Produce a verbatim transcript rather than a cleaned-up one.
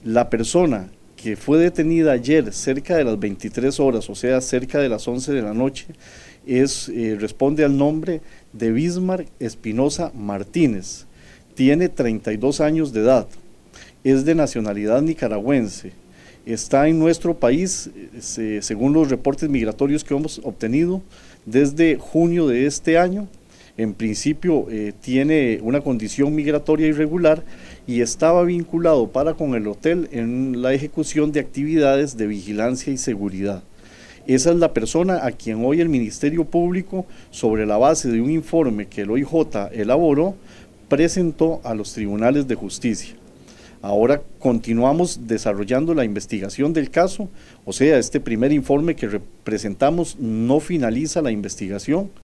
La persona que fue detenida ayer cerca de las veintitrés horas, o sea, cerca de las once de la noche, es, eh, responde al nombre de Bismarck Espinosa Martínez. Tiene treinta y dos años de edad, es de nacionalidad nicaragüense, está en nuestro país, se, según los reportes migratorios que hemos obtenido, desde junio de este año. En principio eh, tiene una condición migratoria irregular y estaba vinculado para con el hotel en la ejecución de actividades de vigilancia y seguridad. Esa es la persona a quien hoy el Ministerio Público, sobre la base de un informe que el O I J elaboró, presentó a los tribunales de justicia. Ahora continuamos desarrollando la investigación del caso, o sea, este primer informe que presentamos no finaliza la investigación.